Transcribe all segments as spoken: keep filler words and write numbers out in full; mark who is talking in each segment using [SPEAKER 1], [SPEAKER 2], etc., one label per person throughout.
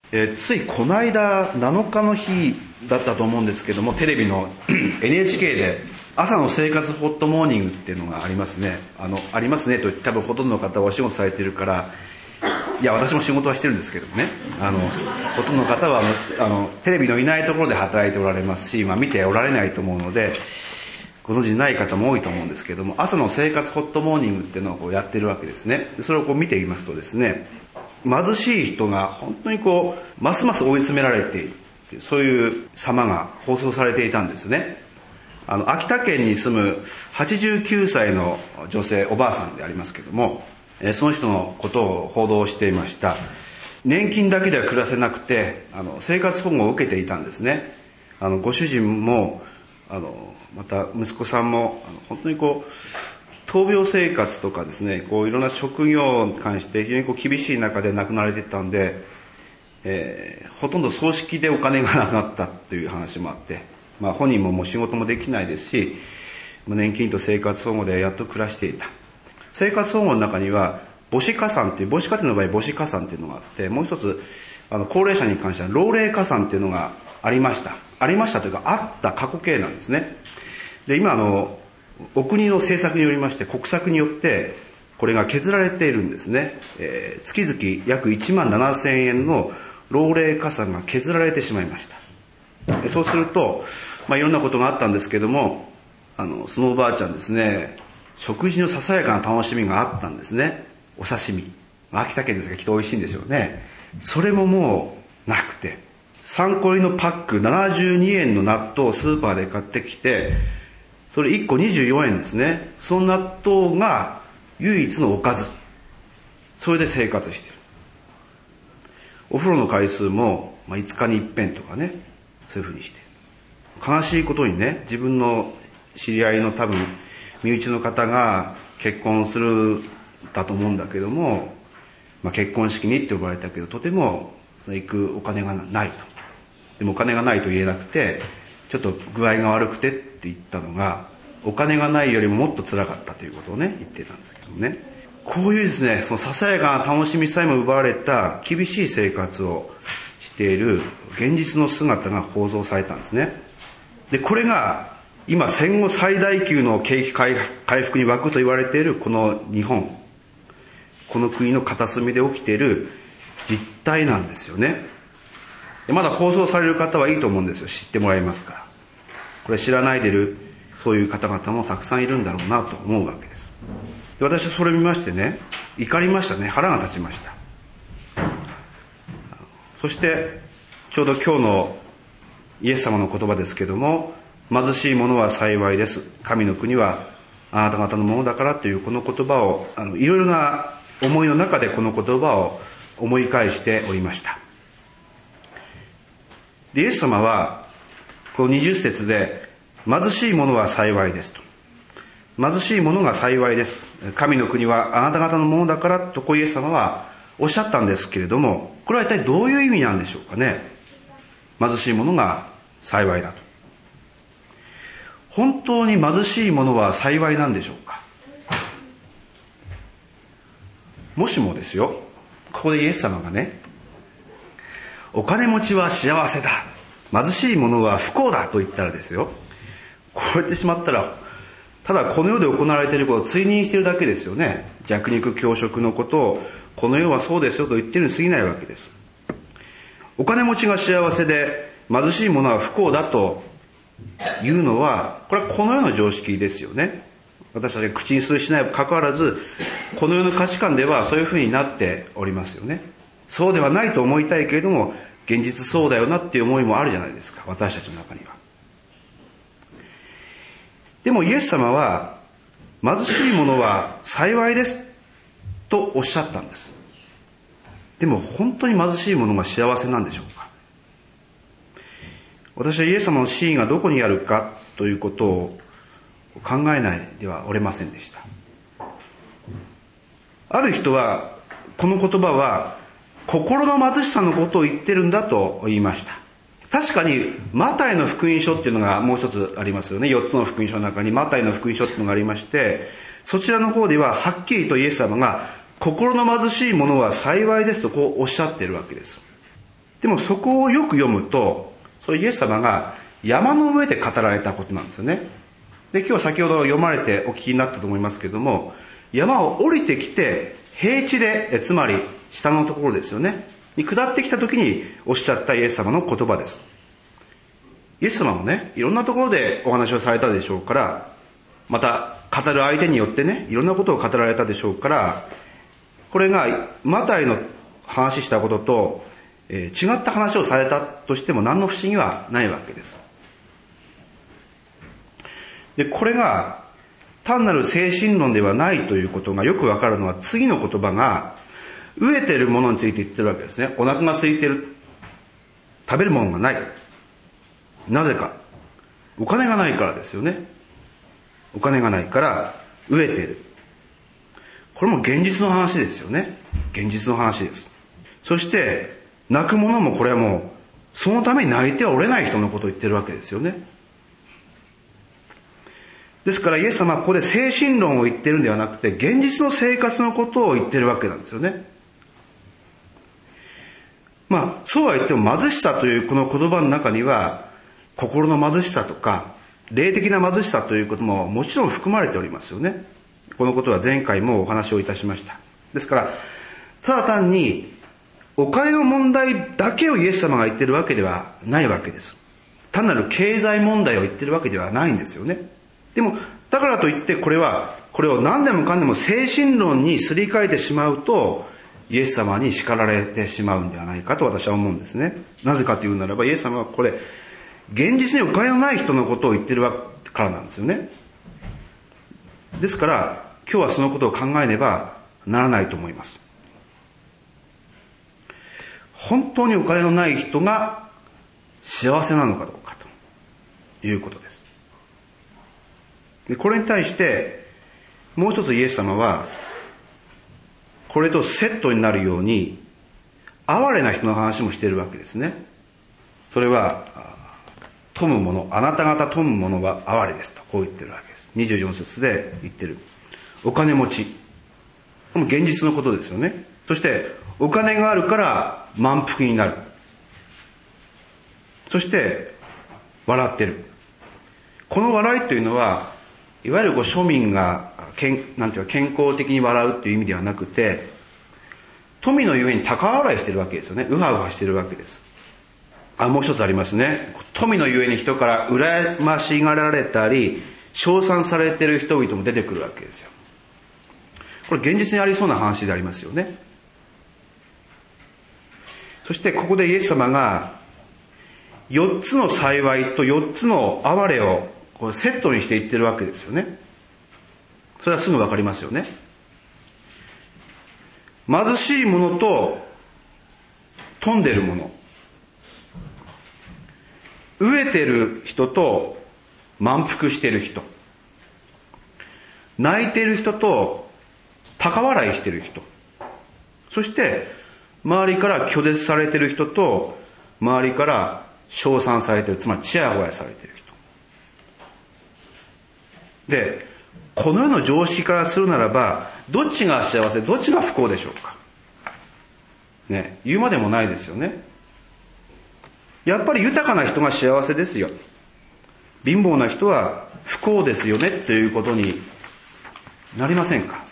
[SPEAKER 1] えー、ついこの間なのかの日だったと思うんですけども、テレビのエヌエイチケー で朝の生活ホットモーニングっていうのがありますね。あのありますねと多分ほとんどの方はお仕事されているから、いや私も仕事はしてるんですけどね、あのほとんどの方はあのテレビのいないところで働いておられますし、まあ、見ておられないと思うのでご存知ない方も多いと思うんですけども、朝の生活ホットモーニングっていうのをこうやってるわけですね。それをこう見てみますとですね、貧しい人が本当にこうますます追い詰められている、そういう様が放送されていたんですね。あの秋田県に住むはちじゅうきゅうさいの女性、おばあさんでありますけども、その人のことを報道していました。年金だけでは暮らせなくて、あの生活保護を受けていたんですね。あのご主人もあのまた息子さんもあの本当にこう闘病生活とかですね、こういろんな職業に関して非常にこう厳しい中で亡くなられていったんで、えー、ほとんど葬式でお金がなくなったという話もあって、まあ、本人ももう仕事もできないですし、年金と生活保護でやっと暮らしていた。生活保護の中には母子加算っていう、母子家庭の場合母子加算っていうのがあって、もう一つあの高齢者に関しては老齢加算っていうのがありましたありましたというかあった過去形なんですね。で今あのお国の政策によりまして、国策によってこれが削られているんですね。えー、月々約いちまんななせんえんの老齢加算が削られてしまいました。でそうすると、まあ、いろんなことがあったんですけども、あのそのおばあちゃんですね、食事のささやかな楽しみがあったんですね。お刺身、秋田県ですがきっと美味しいんでしょうね。それももうなくて、さんこ入りのパックななじゅうにえんの納豆をスーパーで買ってきて、それいっこにじゅうよんえんですね。その納豆が唯一のおかず、それで生活している。お風呂の回数も、まあ、いつかに一遍とかね、そういうふうにしている。悲しいことにね、自分の知り合いの多分身内の方が結婚するだと思うんだけども、まあ、結婚式にって呼ばれたけど、とてもその行くお金がないと。でもお金がないと言えなくて、ちょっと具合が悪くてって言ったのが、お金がないよりももっと辛かったということをね言ってたんですけどもね。こういうですね、そのささやかな楽しみさえも奪われた厳しい生活をしている現実の姿が放送されたんですね。でこれが今戦後最大級の景気回復に沸くと言われているこの日本、この国の片隅で起きている実態なんですよね。でまだ放送される方はいいと思うんですよ。知ってもらいますから。これ知らないでいるそういう方々もたくさんいるんだろうなと思うわけです。で私はそれを見ましてね、怒りましたね。腹が立ちました。そしてちょうど今日のイエス様の言葉ですけども、貧しい者は幸いです、神の国はあなた方のものだからというこの言葉を、あのいろいろな思いの中でこの言葉を思い返しておりました。でイエス様はこのにじゅっ節で貧しい者は幸いですと、貧しい者が幸いです、神の国はあなた方のものだからとこうイエス様はおっしゃったんですけれども、これは一体どういう意味なんでしょうかね。貧しい者が幸いだと、本当に貧しい者は幸いなんでしょうか。もしもですよ、ここでイエス様がね、お金持ちは幸せだ、貧しい者は不幸だと言ったらですよ、こうやってしまったらただこの世で行われていることを追認しているだけですよね。弱肉強食のことをこの世はそうですよと言っているに過ぎないわけです。お金持ちが幸せで貧しい者は不幸だというのは、これはこの世の常識ですよね。私たちが口にするしないにかかわらず、この世の価値観ではそういうふうになっておりますよね。そうではないと思いたいけれども、現実そうだよなっていう思いもあるじゃないですか、私たちの中には。でもイエス様は貧しい者は幸いですとおっしゃったんです。でも本当に貧しい者が幸せなんでしょうか。私はイエス様の真意がどこにあるかということを考えないではおれませんでした。ある人はこの言葉は心の貧しさのことを言ってるんだと言いました。確かにマタイの福音書っていうのがもう一つありますよね。よっつの福音書の中にマタイの福音書っていうのがありまして、そちらの方でははっきりとイエス様が心の貧しい者は幸いですとこうおっしゃっているわけです。 でもそこをよく読むと、それイエス様が山の上で語られたことなんですよね。で、今日先ほど読まれてお聞きになったと思いますけども、山を降りてきて平地で、つまり下のところですよね、に下ってきた時におっしゃったイエス様の言葉です。イエス様もね、いろんなところでお話をされたでしょうから、また語る相手によってね、いろんなことを語られたでしょうから、これがマタイの話したことと、えー、違った話をされたとしても何の不思議はないわけです。で、これが単なる精神論ではないということがよくわかるのは、次の言葉が飢えているものについて言ってるわけですね。お腹が空いてる、食べるものがない。なぜか、お金がないからですよね。お金がないから飢えている。これも現実の話ですよね。現実の話です。そして泣く者も、これはもうそのために泣いてはおれない人のことを言ってるわけですよね。ですからイエス様はここで精神論を言ってるんではなくて、現実の生活のことを言ってるわけなんですよね。まあそうは言っても、貧しさというこの言葉の中には心の貧しさとか霊的な貧しさということももちろん含まれておりますよね。このことは前回もお話をいたしました。ですからただ単にお金の問題だけをイエス様が言ってるわけではないわけです。単なる経済問題を言ってるわけではないんですよね。でもだからといってこれはこれを何でもかんでも精神論にすり替えてしまうと、イエス様に叱られてしまうんではないかと私は思うんですね。なぜかというならば、イエス様はこれ現実にお金のない人のことを言ってるからなんですよね。ですから今日はそのことを考えねばならないと思います。本当にお金のない人が幸せなのかどうかということです。で、これに対してもう一つイエス様はこれとセットになるように哀れな人の話もしているわけですね。それは富む者、あなた方富む者は哀れですと、こう言ってるわけです。にじゅうよん節で言ってる。お金持ち、これも現実のことですよね。そしてお金があるから満腹になる。そして笑ってる。この笑いというのは、いわゆるこう庶民が健、なんていうか健康的に笑うという意味ではなくて、富のゆえに高笑いしてるわけですよね。うはうはしてるわけです。あ、もう一つありますね。富のゆえに人から羨ましがられたり称賛されている人々も出てくるわけですよ。これ現実にありそうな話でありますよね。そしてここでイエス様がよっつの幸いとよっつの哀れをこれセットにして言ってるわけですよね。それはすぐわかりますよね。貧しい者と富んでる者、飢えてる人と満腹してる人、泣いてる人と高笑いしてる人、そして周りから拒絶されてる人と周りから称賛されてる、つまりちやほやされてる人で、この世の常識からするならばどっちが幸せ、どっちが不幸でしょうかね。言うまでもないですよね。やっぱり豊かな人が幸せですよ、貧乏な人は不幸ですよねということになりませんか。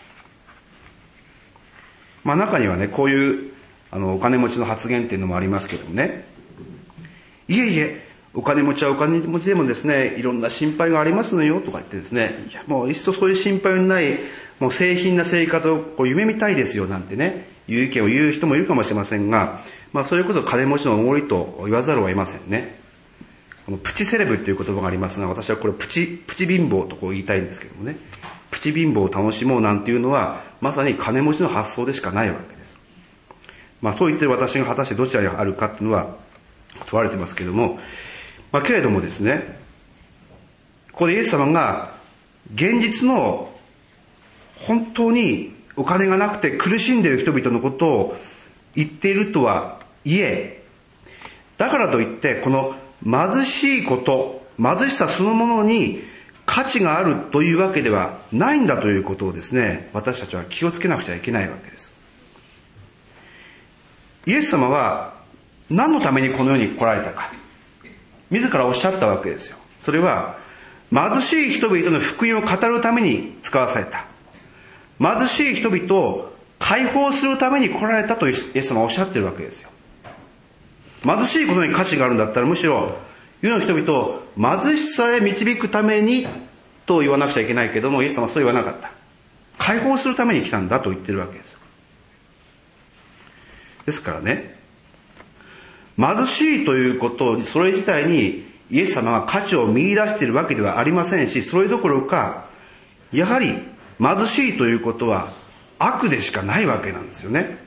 [SPEAKER 1] まあ中にはね、こういうあのお金持ちの発言っていうのもありますけどもね、いえいえお金持ちはお金持ちでもですね、いろんな心配がありますのよとか言ってですね、いやもういっそそういう心配のないもう清貧な生活をこう夢見たいですよなんてね、いう意見を言う人もいるかもしれませんが、まあそういうことを金持ちのおごりと言わざるを得ませんね。このプチセレブという言葉がありますが、私はこれプチプチ貧乏とこう言いたいんですけどもね、プチ貧乏を楽しもうなんていうのはまさに金持ちの発想でしかないわけです。まあそう言ってる私が果たしてどちらにあるかっていうのは問われてますけども、まあけれどもですね、ここでイエス様が現実の本当にお金がなくて苦しんでいる人々のことを言っているとはいえ、だからといってこの貧しいこと、貧しさそのものに価値があるというわけではないんだということをですね、私たちは気をつけなくちゃいけないわけです。イエス様は何のためにこの世に来られたか、自らおっしゃったわけですよ。それは貧しい人々の福音を語るために使わされた。貧しい人々を解放するために来られたとイエス様はおっしゃってるわけですよ。貧しいことに価値があるんだったら、むしろ世の人々を貧しさへ導くためにと言わなくちゃいけないけども、イエス様はそう言わなかった。解放するために来たんだと言ってるわけですよ。ですからね、貧しいということ、それ自体にイエス様が価値を見出しているわけではありませんし、それどころか、やはり貧しいということは悪でしかないわけなんですよね。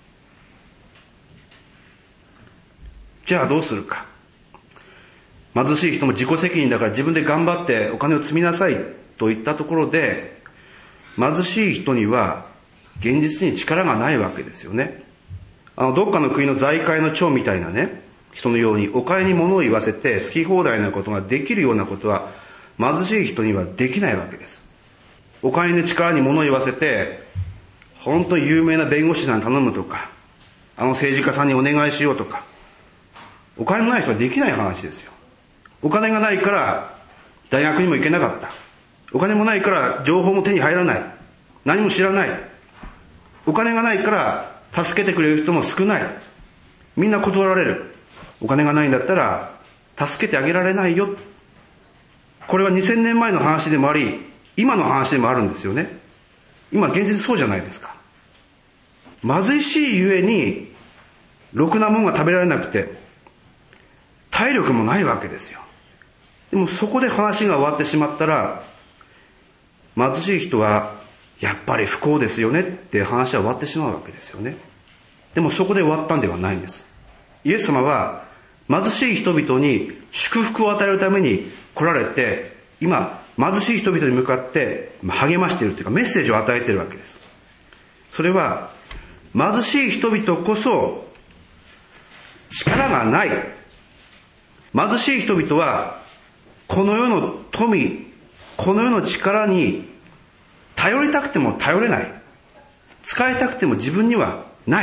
[SPEAKER 1] じゃあどうするか。貧しい人も自己責任だから自分で頑張ってお金を積みなさいと言ったところで、貧しい人には現実に力がないわけですよね。あのどっかの国の財界の長みたいなね人のようにお金に物を言わせて好き放題なことができるようなことは貧しい人にはできないわけです。お金の力に物を言わせて本当に有名な弁護士さんに頼むとか、あの政治家さんにお願いしようとか、お金のない人はできない話ですよ。お金がないから大学にも行けなかった。お金もないから情報も手に入らない。何も知らない。お金がないから助けてくれる人も少ない。みんな断られる。お金がないんだったら助けてあげられないよ。これはにせんねんまえの話でもあり、今の話でもあるんですよね。今現実そうじゃないですか。貧しいゆえにろくなものが食べられなくて体力もないわけですよ。でもそこで話が終わってしまったら、貧しい人はやっぱり不幸ですよねって話は終わってしまうわけですよね。でもそこで終わったんではないんです。イエス様は貧しい人々に祝福を与えるために来られて、今貧しい人々に向かって励ましているというかメッセージを与えているわけです。それは貧しい人々こそ力がない。貧しい人々はこの世の富、この世の力に頼りたくても頼れない。使いたくても自分にはない。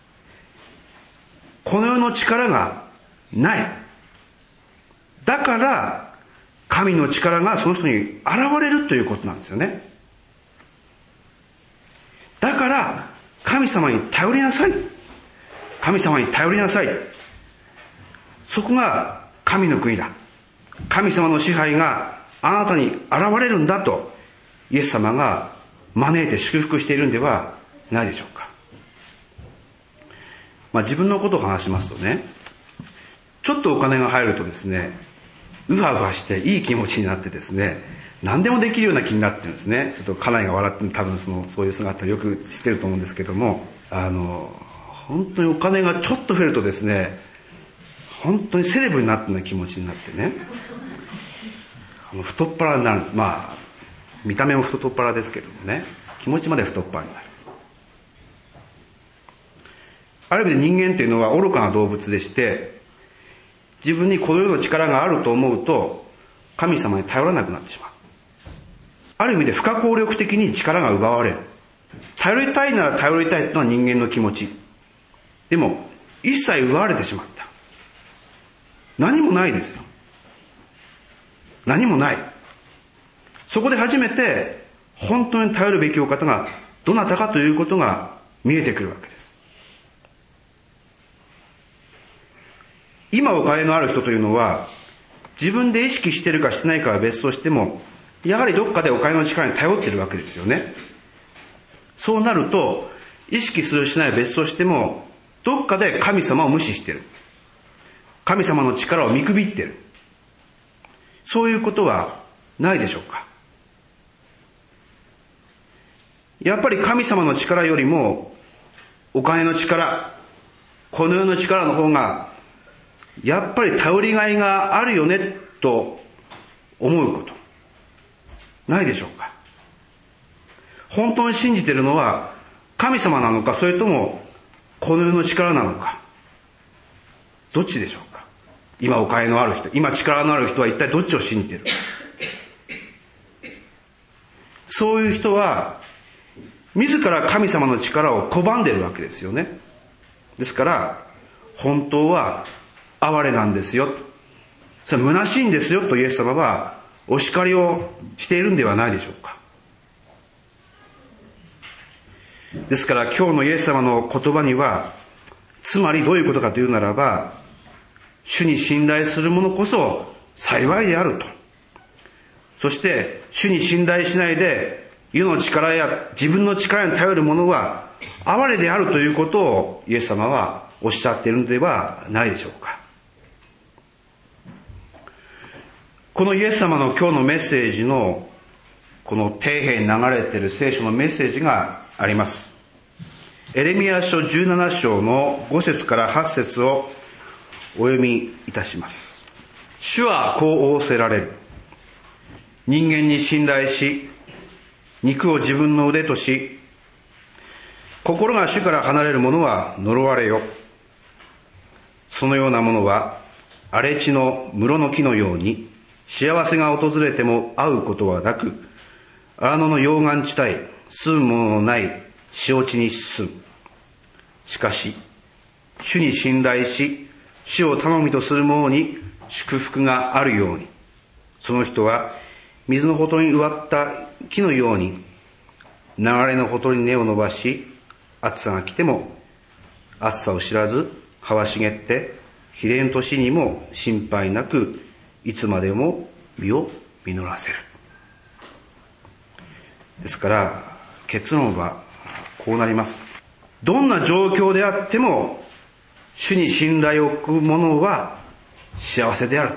[SPEAKER 1] この世の力がない。だから神の力がその人に現れるということなんですよね。だから神様に頼りなさい。神様に頼りなさい。そこが神の国だ。神様の支配があなたに現れるんだとイエス様が招いて祝福しているんではないでしょうか。まあ自分のことを話しますとね、ちょっとお金が入るとですね、うわうわしていい気持ちになってですね、何でもできるような気になってるんですね。ちょっと家内が笑って多分そのそういう姿をよく知ってると思うんですけども、あの本当にお金がちょっと増えるとですね、本当にセレブになったような気持ちになってね、あの太っ腹になるんです。まあ見た目も太っ腹ですけどもね、気持ちまで太っ腹になる。ある意味で人間っていうのは愚かな動物でして、自分にこの世の力があると思うと神様に頼らなくなってしまう。ある意味で不可抗力的に力が奪われる。頼りたいなら頼りたいというのは人間の気持ち。でも一切奪われてしまった。何もないですよ。何もない。そこで初めて本当に頼るべきお方がどなたかということが見えてくるわけです。今お金のある人というのは自分で意識しているかしてないかは別としても、やはりどっかでお金の力に頼っているわけですよね。そうなると意識するしないは別としても、どっかで神様を無視している。神様の力を見くびっている。そういうことはないでしょうか。やっぱり神様の力よりもお金の力、この世の力の方がやっぱり頼りがいがあるよねと思うことないでしょうか。本当に信じているのは神様なのか、それともこの世の力なのか、どっちでしょうか。今お金のある人、今力のある人は一体どっちを信じているか。そういう人は自ら神様の力を拒んでいるわけですよね。ですから本当は哀れなんですよ、それは虚しいんですよとイエス様はお叱りをしているんではないでしょうか。ですから今日のイエス様の言葉には、つまりどういうことかというならば、主に信頼する者こそ幸いであると。そして主に信頼しないで世の力や自分の力に頼る者は哀れであるということをイエス様はおっしゃっているのではないでしょうか。このイエス様の今日のメッセージのこの底辺に流れている聖書のメッセージがあります。エレミヤ書じゅうなな章のご節からはち節をお読みいたします。主はこう仰せられる。人間に信頼し、肉を自分の腕とし、心が主から離れる者は呪われよ。そのような者は荒れ地の室の木のように、幸せが訪れても会うことはなく、荒野の溶岩地帯、住むもののない塩地に進む。しかし、主に信頼し、主を頼みとする者に祝福があるように、その人は水のほとりに植わった木のように、流れのほとりに根を伸ばし、暑さが来ても暑さを知らず、葉は茂って、秘伝年にも心配なく、いつまでも実を実らせる。ですから結論はこうなります。どんな状況であっても主に信頼を置く者は幸せである。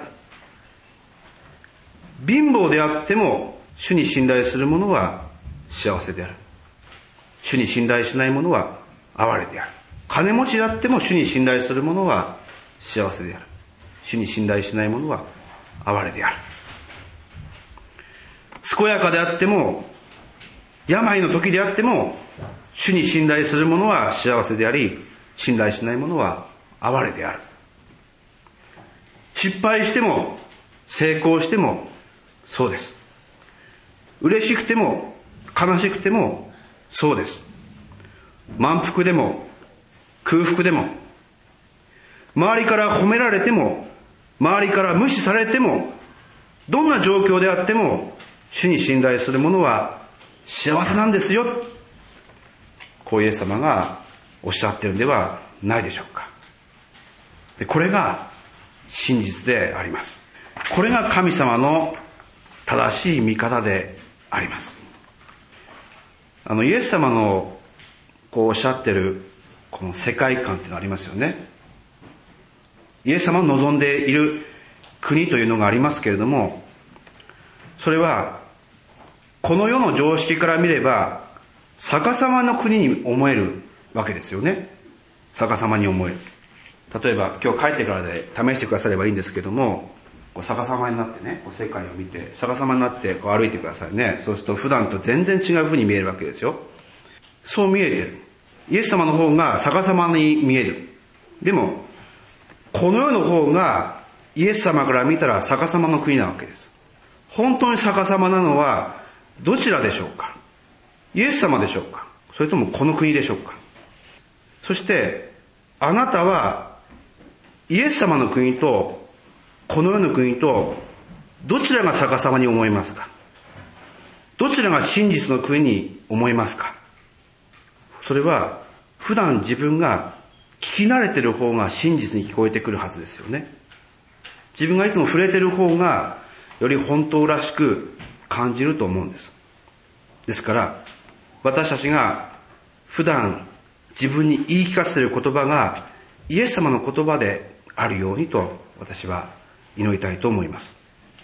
[SPEAKER 1] 貧乏であっても主に信頼する者は幸せである。主に信頼しない者は哀れである。金持ちであっても主に信頼する者は幸せである。主に信頼しない者は哀れである。健やかであっても病の時であっても主に信頼する者は幸せであり、信頼しない者は哀れである。失敗しても成功してもそうです。嬉しくても悲しくてもそうです。満腹でも空腹でも、周りから褒められても周りから無視されても、どんな状況であっても主に信頼する者は幸せなんですよ、こうイエス様がおっしゃっているのではないでしょうか。でこれが真実であります。これが神様の正しい見方であります。あのイエス様のこうおっしゃっているこの世界観っていうのありますよね。イエス様の望んでいる国というのがありますけれども、それはこの世の常識から見れば逆さまの国に思えるわけですよね。逆さまに思える。例えば今日帰ってからで試してくださればいいんですけども、こう逆さまになってね、こう世界を見て逆さまになってこう歩いてくださいね。そうすると普段と全然違う風に見えるわけですよ。そう見えてる。イエス様の方が逆さまに見える。でもこの世の方がイエス様から見たら逆さまの国なわけです。本当に逆さまなのはどちらでしょうか。イエス様でしょうか、それともこの国でしょうか。そしてあなたはイエス様の国とこの世の国とどちらが逆さまに思いますか。どちらが真実の国に思いますか。それは普段自分が聞き慣れてる方が真実に聞こえてくるはずですよね。自分がいつも触れてる方がより本当らしく感じると思うんです。ですから私たちが普段自分に言い聞かせている言葉がイエス様の言葉であるようにと私は祈りたいと思います。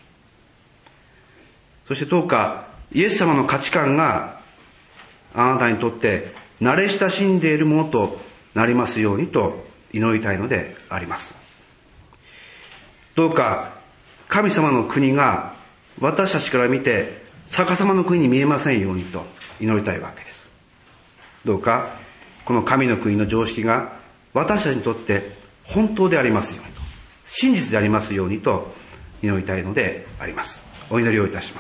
[SPEAKER 1] そしてどうかイエス様の価値観があなたにとって慣れ親しんでいるものとなりますようにと祈りたいのであります。どうか神様の国が私たちから見て逆さまの国に見えませんようにと祈りたいわけです。どうかこの神の国の常識が私たちにとって本当でありますようにと、真実でありますようにと祈りたいのであります。お祈りをいたします。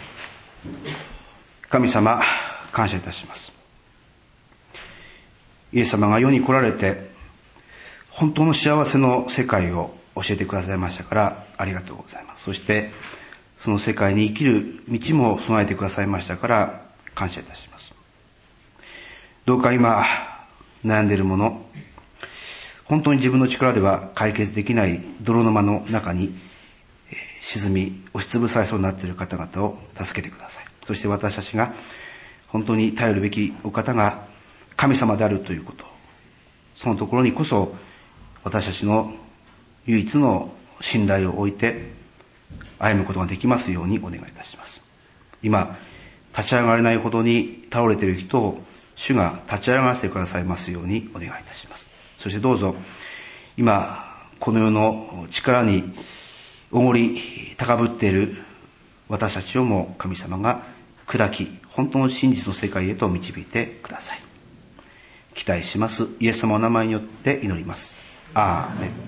[SPEAKER 1] 神様、感謝いたします。 イエス様が世に来られて本当の幸せの世界を教えてくださいましたからありがとうございます。そしてその世界に生きる道も備えてくださいましたから感謝いたします。どうか今悩んでいるもの、本当に自分の力では解決できない泥沼の中に沈み押しつぶされそうになっている方々を助けてください。そして私たちが本当に頼るべきお方が神様であるということ、そのところにこそ私たちの唯一の信頼を置いて歩むことができますようにお願いいたします。今立ち上がれないほどに倒れている人を主が立ち上がらせてくださいますようにお願いいたします。そしてどうぞ今この世の力におごり高ぶっている私たちをも神様が砕き本当の真実の世界へと導いてください。期待します。イエス様の名前によって祈ります。アーメン。